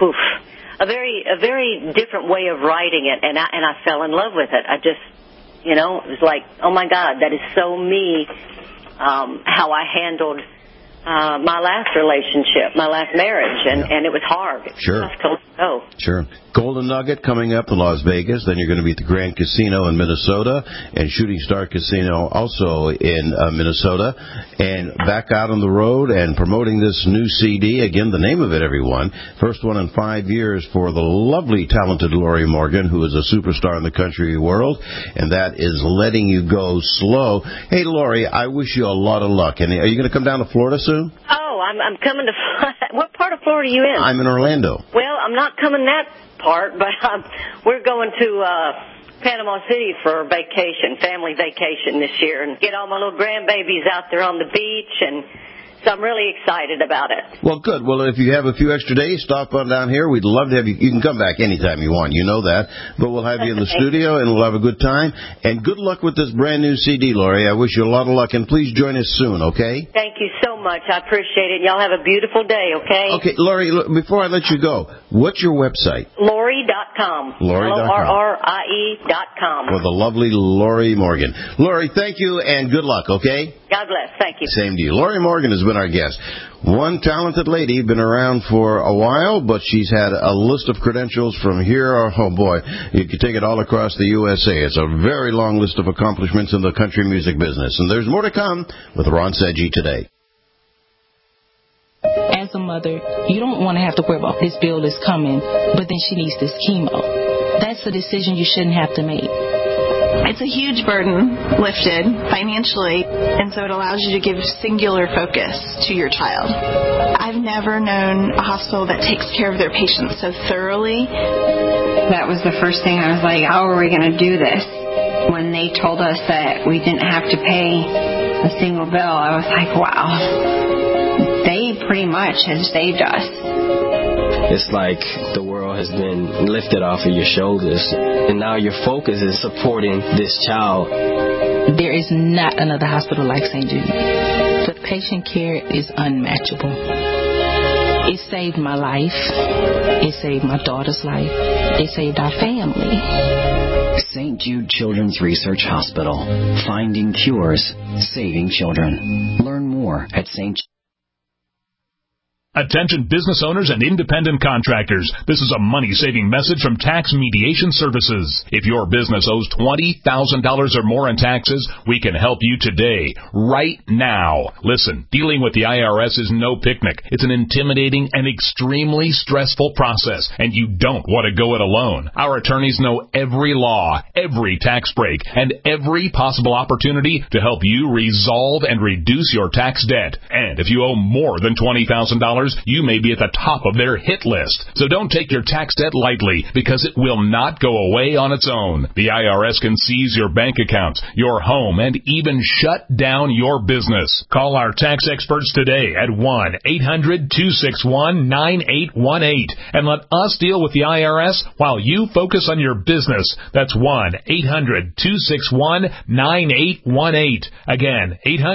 different way of writing it. And I fell in love with it. I just, it was like, oh my God, that is so me, how I handled my last relationship, my last marriage, and it was hard. It was tough to let go. Sure. Golden Nugget coming up in Las Vegas. Then you're going to be at the Grand Casino in Minnesota and Shooting Star Casino also in Minnesota. And back out on the road and promoting this new CD. Again, the name of it, everyone. First one in 5 years for the lovely, talented Laurie Morgan, who is a superstar in the country world. And that is Letting You Go Slow. Hey, Laurie, I wish you a lot of luck. And are you going to come down to Florida soon? Oh, I'm coming to... What part of Florida are you in? I'm in Orlando. Well, I'm not coming that part, but we're going to Panama City for vacation, family vacation this year, and get all my little grandbabies out there on the beach, and so I'm really excited about it. Well, good. Well, if you have a few extra days, stop on down here. We'd love to have you. You can come back anytime you want. You know that. But we'll have you in the studio, and we'll have a good time. And good luck with this brand new CD, Laurie. I wish you a lot of luck, and please join us soon, okay? Thank you so much. much. I appreciate it. Y'all have a beautiful day, okay? Okay, Lori, before I let you go, what's your website? Lori.com. Lori.com. With the lovely Lori Morgan. Lori, thank you and good luck, okay? God bless. Thank you. Same to you. Lori Morgan has been our guest. One talented lady, been around for a while, but she's had a list of credentials from here. Oh, boy, you could take it all across the USA. It's a very long list of accomplishments in the country music business. And there's more to come with Ron Sedgwick today. As a mother, you don't want to have to worry about this bill is coming, but then she needs this chemo. That's a decision you shouldn't have to make. It's a huge burden lifted financially, and so it allows you to give singular focus to your child. I've never known a hospital that takes care of their patients so thoroughly. That was the first thing I was like, how are we going to do this? When they told us that we didn't have to pay a single bill, I was like, wow, they pretty much have saved us. It's like the world has been lifted off of your shoulders, and now your focus is supporting this child. There is not another hospital like St. Jude. The patient care is unmatchable. It saved my life. It saved my daughter's life. It saved our family. St. Jude Children's Research Hospital. Finding cures, saving children. Learn more at St. Jude. Attention business owners and independent contractors. This is a money-saving message from Tax Mediation Services. If your business owes $20,000 or more in taxes, we can help you today, right now. Listen, dealing with the IRS is no picnic. It's an intimidating and extremely stressful process, and you don't want to go it alone. Our attorneys know every law, every tax break, and every possible opportunity to help you resolve and reduce your tax debt. And if you owe more than $20,000, you may be at the top of their hit list. So don't take your tax debt lightly, because it will not go away on its own. The IRS can seize your bank accounts, your home, and even shut down your business. Call our tax experts today at 1-800-261-9818 and let us deal with the IRS while you focus on your business. That's 1-800-261-9818. Again,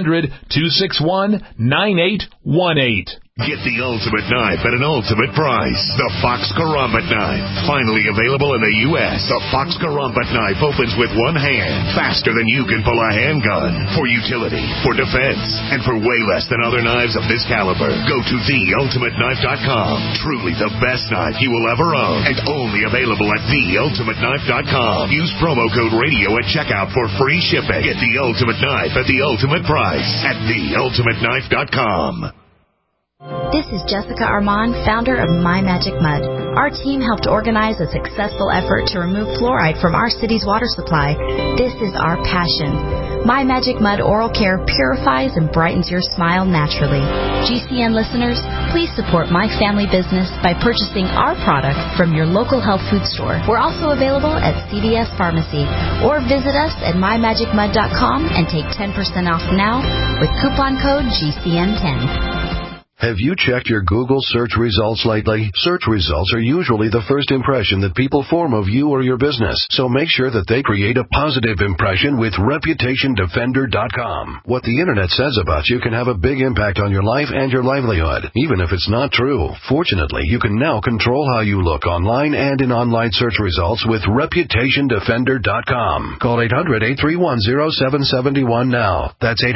800-261-9818. Get the ultimate knife at an ultimate price. The Fox Karambit knife. Finally available in the U.S., the Fox Karambit knife opens with one hand, faster than you can pull a handgun. For utility, for defense, and for way less than other knives of this caliber. Go to theultimateknife.com. Truly the best knife you will ever own, and only available at theultimateknife.com. Use promo code radio at checkout for free shipping. Get the ultimate knife at the ultimate price at theultimateknife.com. This is Jessica Armand, founder of My Magic Mud. Our team helped organize a successful effort to remove fluoride from our city's water supply. This is our passion. My Magic Mud Oral Care purifies and brightens your smile naturally. GCN listeners, please support my family business by purchasing our product from your local health food store. We're also available at CVS Pharmacy, or visit us at mymagicmud.com and take 10% off now with coupon code GCN10. Have you checked your Google search results lately? Search results are usually the first impression that people form of you or your business, so make sure that they create a positive impression with ReputationDefender.com. What the Internet says about you can have a big impact on your life and your livelihood, even if it's not true. Fortunately, you can now control how you look online and in online search results with ReputationDefender.com. Call 800-831-0771 now. That's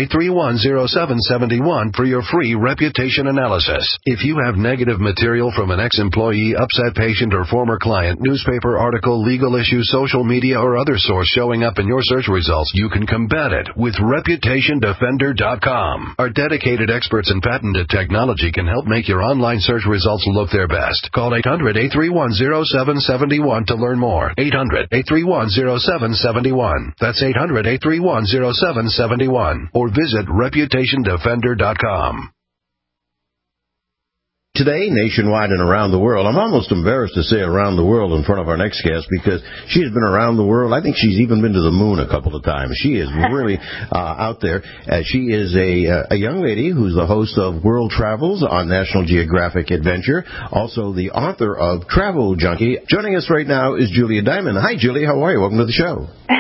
800-831-0771 for your free reputation analysis. If you have negative material from an ex-employee, upset patient, or former client, newspaper article, legal issue, social media, or other source showing up in your search results, you can combat it with ReputationDefender.com. Our dedicated experts in patented technology can help make your online search results look their best. Call 800-831-0771 to learn more. 800-831-0771. That's 800-831-0771. Or visit ReputationDefender.com. Today, nationwide and around the world, I'm almost embarrassed to say around the world in front of our next guest, because she has been around the world. I think she's even been to the moon a couple of times. She is really out there. She is a young lady who's the host of World Travels on National Geographic Adventure, also the author of Travel Junkie. Joining us right now is Julia Diamond. Hi, Julia. How are you? Welcome to the show. Thank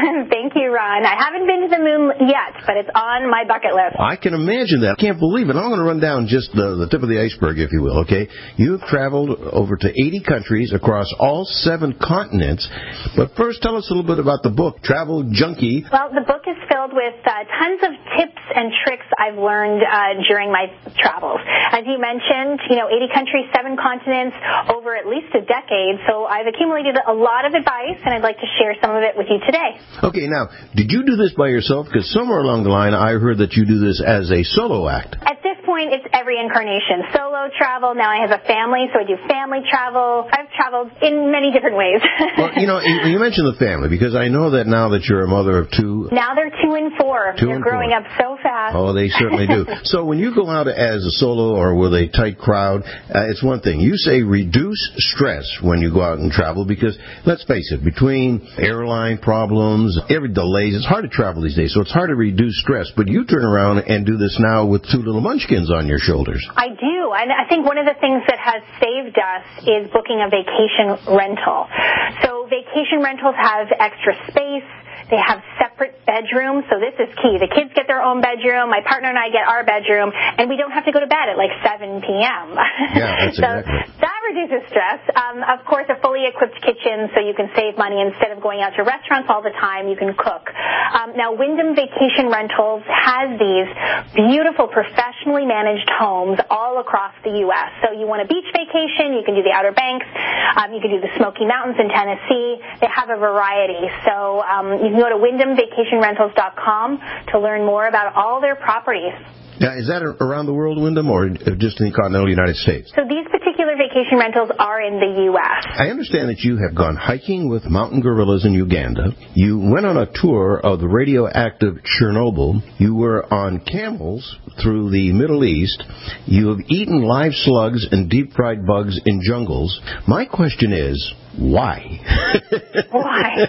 Thank you, Ron. I haven't been to the moon yet, but it's on my bucket list. I can imagine that. I can't believe it. I'm going to run down just the tip of the iceberg, if you will, okay? You've traveled over to 80 countries across all 7 continents. But first, tell us a little bit about the book, Travel Junkie. Well, the book is filled with tons of tips and tricks I've learned during my travels. As you mentioned, 80 countries, 7 continents, over at least a decade. So I've accumulated a lot of advice, and I'd like to share some of it with you today. Okay, now, did you do this by yourself? Because somewhere along the line, I heard that you do this as a solo act. At this point, it's every incarnation. Solo travel. Now I have a family, so I do family travel. I've traveled in many different ways. Well, you mentioned the family, because I know that now that you're a mother of 2. Now they're 2 and 4. They're growing up so fast. Oh, they certainly do. So when you go out as a solo or with a tight crowd, it's one thing. You say reduce stress when you go out and travel, because, let's face it, between airline problems, every delays, it's hard to travel these days, so it's hard to reduce stress. But you turn around and do this now with 2 little munchkins on your shoulders. I do, and I think one of the things that has saved us is booking a vacation rental. So vacation rentals have extra space. They have separate bedrooms, so this is key. The kids get their own bedroom, my partner and I get our bedroom, and we don't have to go to bed at like 7 p.m. Yeah, that's so exactly. That reduces stress. Of course, a fully equipped kitchen, so you can save money. Instead of going out to restaurants all the time, you can cook. Now, Wyndham Vacation Rentals has these beautiful, professionally managed homes all across the U.S. So you want a beach vacation, you can do the Outer Banks, you can do the Smoky Mountains in Tennessee. They have a variety. So you can go to WyndhamVacationRentals.com to learn more about all their properties. Now, is that around the world, Wyndham, or just in the continental United States? So these particular vacation rentals are in the U.S. I understand that you have gone hiking with mountain gorillas in Uganda. You went on a tour of the radioactive Chernobyl. You were on camels through the Middle East. You have eaten live slugs and deep-fried bugs in jungles. My question is, why? Why?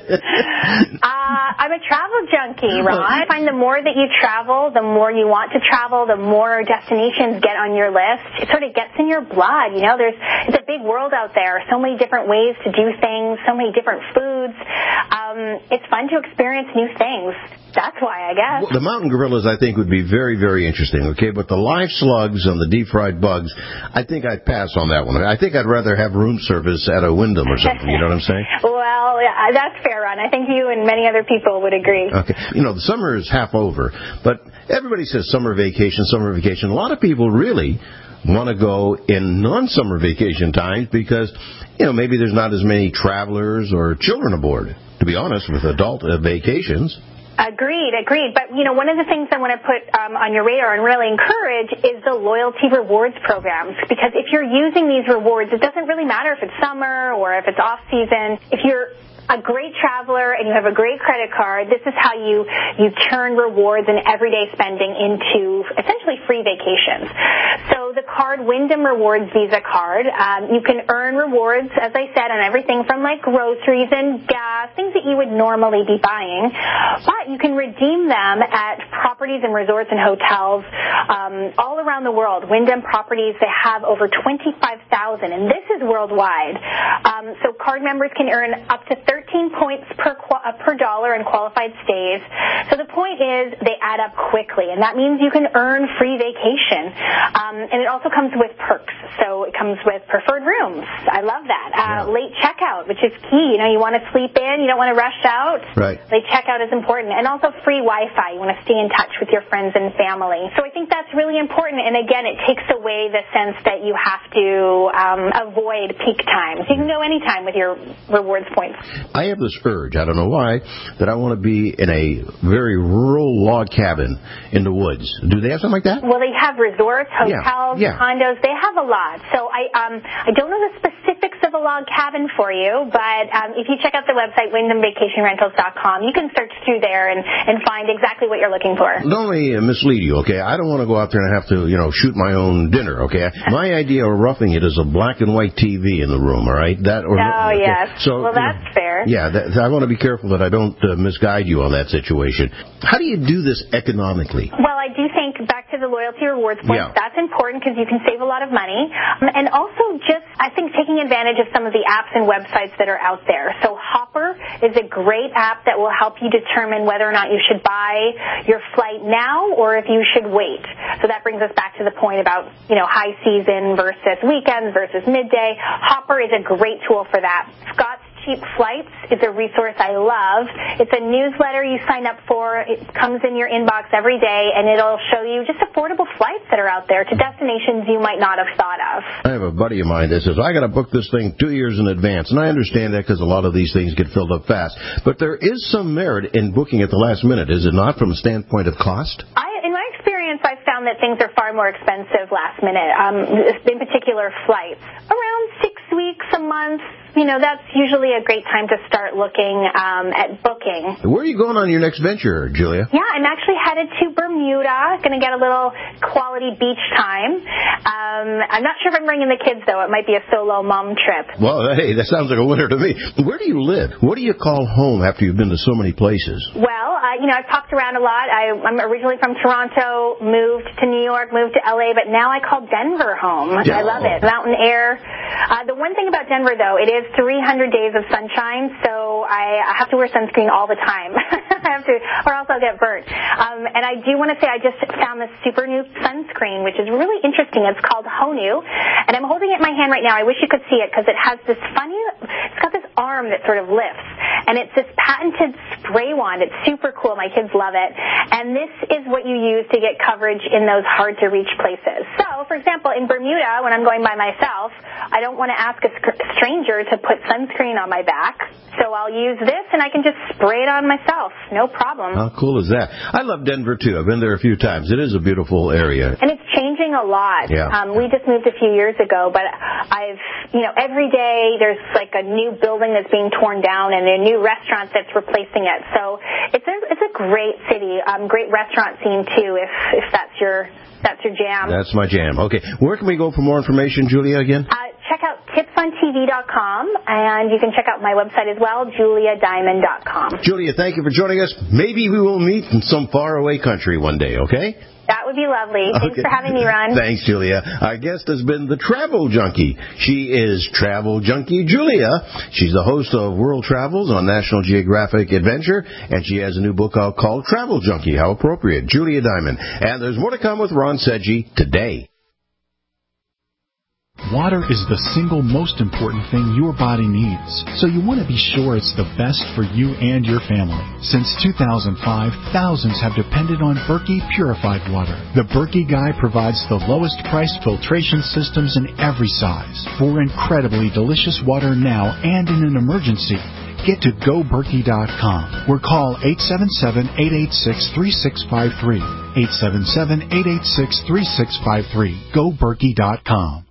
I'm a travel junkie, Ron. I find the more that you travel, the more you want to travel, the more destinations get on your list. It sort of gets in your blood, it's a big world out there. So many different ways to do things, so many different foods. It's fun to experience new things. That's why, I guess. Well, the mountain gorillas, I think, would be very, very interesting, okay? But the live slugs and the deep-fried bugs, I think I'd pass on that one. I think I'd rather have room service at a Wyndham or something, you know what I'm saying? Well, yeah, that's fair, Ron. I think you and many other people would agree. Okay. The summer is half over, but everybody says summer vacation, summer vacation. A lot of people really want to go in non-summer vacation times because, maybe there's not as many travelers or children aboard, to be honest, with adult vacations. Agreed. But, one of the things I want to put on your radar and really encourage is the loyalty rewards programs. Because if you're using these rewards, it doesn't really matter if it's summer or if it's off-season. If you're a great traveler and you have a great credit card, this is how you turn rewards and everyday spending into essentially free vacations. So the card, Wyndham Rewards Visa card, you can earn rewards, as I said, on everything from like groceries and gas, things that you would normally be buying, but you can redeem them at properties and resorts and hotels all around the world. Wyndham properties, they have over 25,000, and this is worldwide. So card members can earn up to 13 points per dollar in qualified stays. So the point is they add up quickly, and that means you can earn free vacation. And it also comes with perks. So it comes with preferred rooms. I love that. Late checkout, which is key. You want to sleep in. You don't want to rush out. Right. Late checkout is important. And also free Wi-Fi. You want to stay in touch with your friends and family. So I think that's really important. And again, it takes away the sense that you have to avoid peak times. You can go anytime with your rewards points. I have this urge, I don't know why, that I want to be in a very rural log cabin in the woods. Do they have something like that? Well, they have resorts, hotels, condos. They have a lot. So I don't know the specifics of a log cabin for you, but if you check out the website, WyndhamVacationRentals.com, you can search through there and find exactly what you're looking for. Don't let me mislead you, okay? I don't want to go out there and have to, shoot my own dinner, okay? My idea of roughing it is a black and white TV in the room, all right? Yes. So, well, that's fair. Yeah, I want to be careful that I don't misguide you on that situation. How do you do this economically? Well, I do think, back to the loyalty rewards points. That's important because you can save a lot of money. And also just, I think, taking advantage of some of the apps and websites that are out there. So Hopper is a great app that will help you determine whether or not you should buy your flight now or if you should wait. So that brings us back to the point about, high season versus weekends versus midday. Hopper is a great tool for that. Scott's Cheap Flights is a resource I love. It's a newsletter you sign up for. It comes in your inbox every day, and it'll show you just affordable flights that are out there to destinations you might not have thought of. I have a buddy of mine that says, I got to book this thing 2 years in advance. And I understand that because a lot of these things get filled up fast. But there is some merit in booking at the last minute, is it not, from a standpoint of cost? In my experience, I've found that things are far more expensive last minute, in particular flights. Around 6 weeks, a month, that's usually a great time to start looking at booking. Where are you going on your next venture, Julia? Yeah, I'm actually headed to Bermuda. Going to get a little quality beach time. I'm not sure if I'm bringing the kids, though. It might be a solo mom trip. Well, hey, that sounds like a winner to me. Where do you live? What do you call home after you've been to so many places? Well, I've popped around a lot. I'm originally from Toronto, moved to New York, moved to L.A., but now I call Denver home. Yeah. I love it. Mountain air. The one thing about Denver, though, it is 300 days of sunshine, so I have to wear sunscreen all the time. I have to, or else I'll get burnt. And I do want to say I just found this super new sunscreen, which is really interesting. It's called Honu, and I'm holding it in my hand right now. I wish you could see it because it has this it's got this arm that sort of lifts, and it's this patented spray wand. It's super cool. My kids love it. And this is what you use to get coverage in those hard-to-reach places. So, for example, in Bermuda, when I'm going by myself, I don't want to ask a stranger to put sunscreen on my back. So I'll use this, and I can just spray it on myself. No problem. How cool is that? I love Denver, too. I've been there a few times. It is a beautiful area. And it's changing a lot. Yeah. We just moved a few years ago, but every day there's like a new building that's being torn down and a new restaurant that's replacing it. So it's a great city, great restaurant scene, too, if that's your jam. That's my jam. Okay. Where can we go for more information, Julia, again? Check out tipsontv.com, and you can check out my website as well, juliadiamond.com. Julia, thank you for joining us. Maybe we will meet in some faraway country one day, okay? That would be lovely. Thanks for having me, Ron. Thanks, Julia. Our guest has been the Travel Junkie. She is Travel Junkie Julia. She's the host of World Travels on National Geographic Adventure, and she has a new book out called Travel Junkie. How appropriate. Julia Diamond. And there's more to come with Ron Sedgy today. Water is the single most important thing your body needs, so you want to be sure it's the best for you and your family. Since 2005, thousands have depended on Berkey purified water. The Berkey Guy provides the lowest priced filtration systems in every size for incredibly delicious water now and in an emergency. Get to GoBerkey.com or call 877-886-3653. 877-886-3653. GoBerkey.com.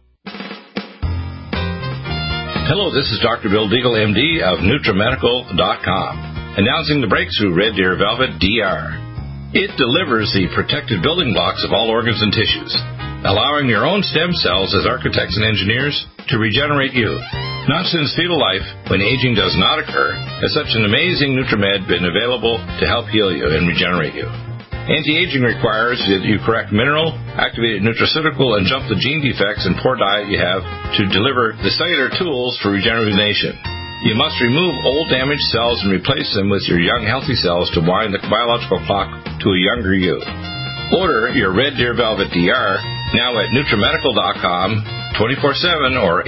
Hello, this is Dr. Bill Deagle, MD of NutriMedical.com, announcing the breakthrough Red Deer Velvet DR. It delivers the protected building blocks of all organs and tissues, allowing your own stem cells as architects and engineers to regenerate you. Not since fetal life, when aging does not occur, has such an amazing NutriMed been available to help heal you and regenerate you. Anti-aging requires that you correct mineral, activated nutraceutical, and jump the gene defects and poor diet you have to deliver the cellular tools for regeneration. You must remove old damaged cells and replace them with your young healthy cells to wind the biological clock to a younger you. Order your Red Deer Velvet DR now at NutriMedical.com 24/7 or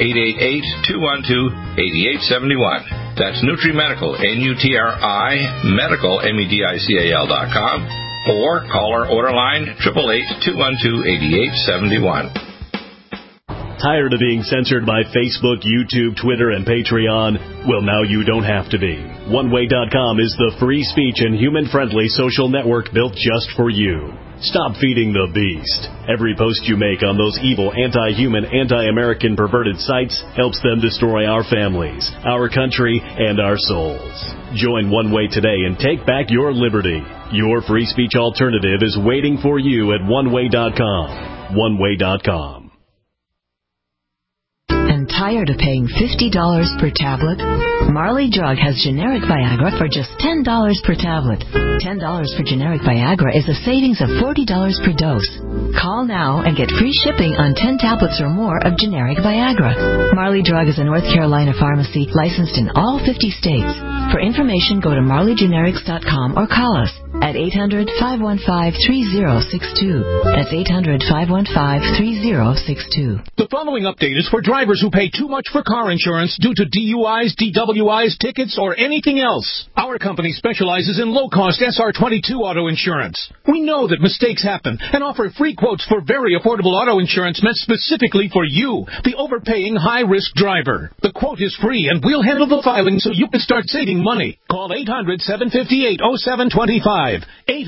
888-212-8871. That's NutriMedical, N-U-T-R-I, Medical, MEDICAL.com. Or call our order line 888-212-8871. Tired of being censored by Facebook, YouTube, Twitter, and Patreon? Well, now you don't have to be. OneWay.com is the free speech and human-friendly social network built just for you. Stop feeding the beast. Every post you make on those evil, anti-human, anti-American perverted sites helps them destroy our families, our country, and our souls. Join One Way today and take back your liberty. Your free speech alternative is waiting for you at OneWay.com. OneWay.com. Tired of paying $50 per tablet? Marley Drug has generic Viagra for just $10 per tablet. $10 for generic Viagra is a savings of $40 per dose. Call now and get free shipping on 10 tablets or more of generic Viagra. Marley Drug is a North Carolina pharmacy licensed in all 50 states. For information, go to marleygenerics.com or call us at 800-515-3062. That's 800-515-3062. The following update is for drivers who pay too much for car insurance due to DUIs, DWIs, tickets, or anything else. Our company specializes in low-cost SR22 auto insurance. We know that mistakes happen and offer free quotes for very affordable auto insurance meant specifically for you, the overpaying high-risk driver. The quote is free, and we'll handle the filing so you can start saving money. Call 800-758-0725.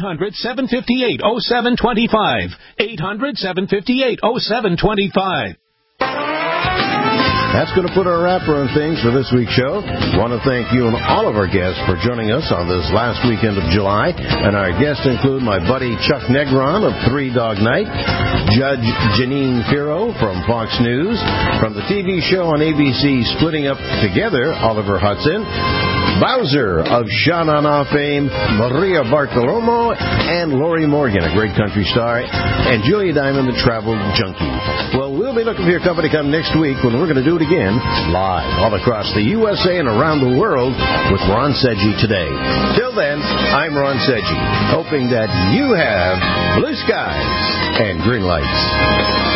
800-758-0725. 800-758-0725. That's going to put our wrapper on things for this week's show. Want to thank you and all of our guests for joining us on this last weekend of July. And our guests include my buddy Chuck Negron of Three Dog Night, Judge Janine Pirro from Fox News, from the TV show on ABC Splitting Up Together, Oliver Hudson, Bowser of Sha-Na-Na fame, Maria Bartolomo, and Lori Morgan, a great country star, and Julia Diamond, the travel junkie. Well, we'll be looking for your company come next week when we're going to do it again, live all across the USA and around the world with Ron Seggi Today. Till then, I'm Ron Seggi, hoping that you have blue skies and green lights.